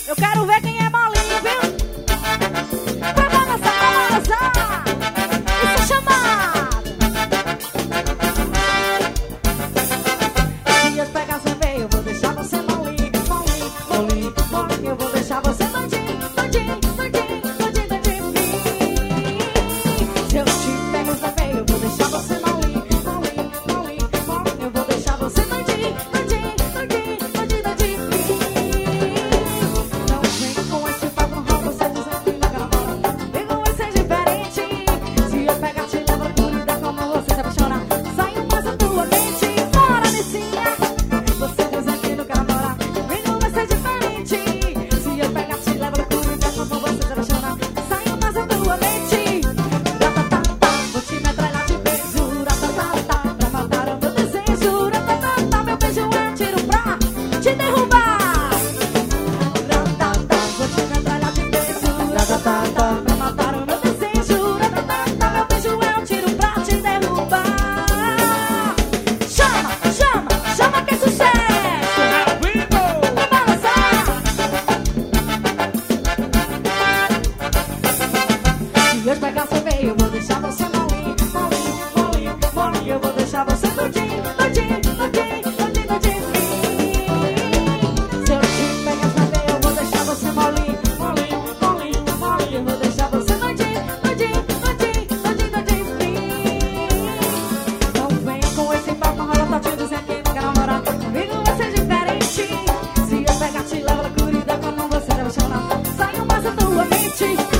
Eu quero ver quem é molinho, viu? Vai balançar. Isso é chamado. Se eu pegar seu veio, eu vou deixar você molinho, molinho, molinho, molinho. Eu vou deixar você doidinho, doidinho, doidinho, doidinho, doidinho. Se eu te pego seu veio, eu vou deixar você molinho, molinho, molinho, molinho. Eu vou deixar você doidinho, doidinho, doidinho, doidinho, doidinho. Não vem com esse papo rock, você dizendo que não namora. Vem com esse diferente. Se eu pegar, te levo por ida, como você se apaixonar. Saiu mais a tua mente, fora Nicinha. Você dizendo que não quer namorar. Vem com esse diferente. Se eu pegar, te levo por ida, como você se apaixonar. Saiu mais a tua mente. Ratatata, vou te metralhar de beijo. Ratatata, pra matar o meu desejo. Ratatata, meu beijo é um tiro pra te derrubar. Ratatata, vou te metralhar de beijo. Ratatata, pra matar o meu desejo. Ratatata, meu beijo é um tiro pra te derrubar. Chama, chama, chama que é sucesso. Vai balançar. Se eu pegar seu veio, eu vou deixar você molinho, molinho, molinho, molinho. Eu vou deixar você doidinho, doidinho, doidinho, doidinho, doidinho. Se eu te pegar seu veio, eu vou deixar você molinho, molinho, molinho, molinho. Eu vou deixar você doidinho, doidinho, doidinho, doidinho, doidinho. Não venha com esse papo rola, tá te dizendo que não quer namorar. Comigo vai ser diferente. Se eu pegar, te levo a loucura, quando você deve chorar. Saiu mais a tua mente.